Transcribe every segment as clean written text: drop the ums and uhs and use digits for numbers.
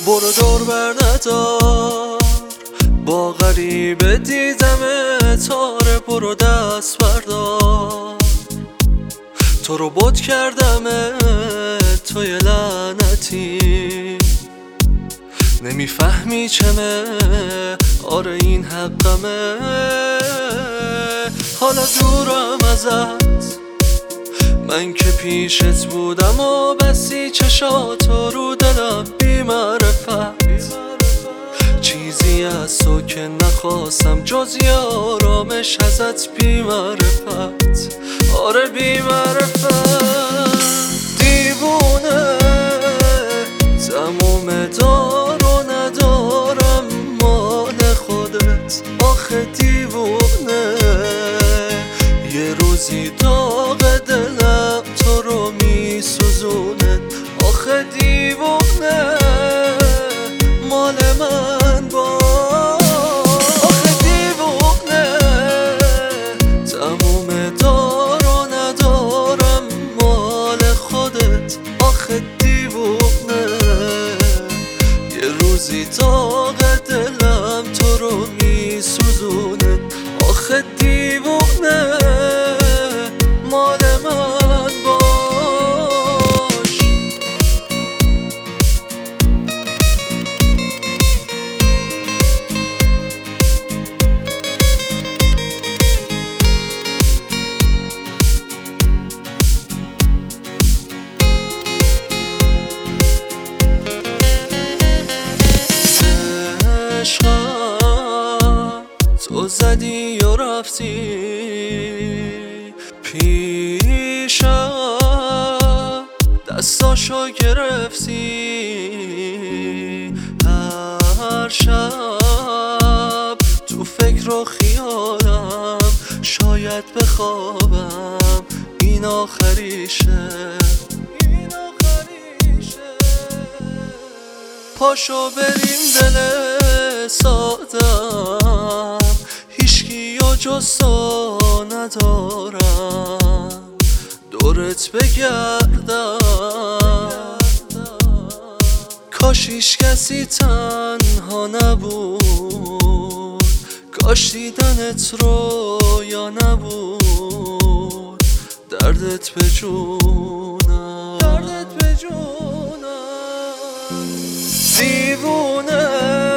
برو دور بر ندار، با غریبه دیدم تاره، برو دست بردار. تو رو بد کردم توی لعنتی، نمیفهمی چمه، آره این حقمه. حالا دورم ازت، من که پیشت بودم و بسی چشاتو رو دلم بی معرفت. چیزی از تو که نخواستم جز یه آرامش ازت بی معرفت، آره بی معرفت. دیوونه تموم دار و ندارم مال خودت، آخه دیوونه یه روزی داغ دلم تو رو میسوزونه، آخه دیوونه مال من باش. آخه دیوونه تموم دار و ندارم مال خودت، آخه دیوونه یه روزی داغ دلم تو رو میسوزونه، آخه دیوونه مال من باش. عشقم تو زدی و رفتی پیشم، دستاشو گرفتی. هر شب تو فکر و خیالم، شاید بخوابم این آخریشه. پاشو بریم دل سادم، هیچکی و جز تو ندارم، دورت بگردم. کاش هیچ کسی تنها نبود، کاش دیدنت رویا نبود، دردت به جونم، دردت به جونم. دیوونه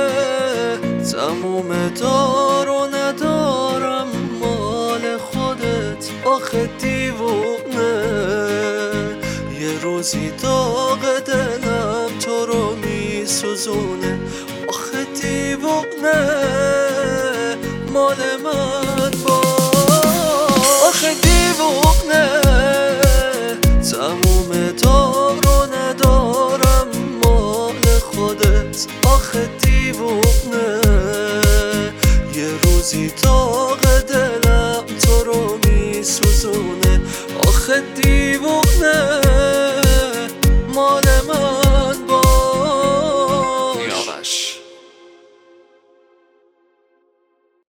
تموم دار و ندارم مال خودت، آخه دیوونه یه روزی داغ دلم تو رو میسوزونه، آخه دیوونه مال من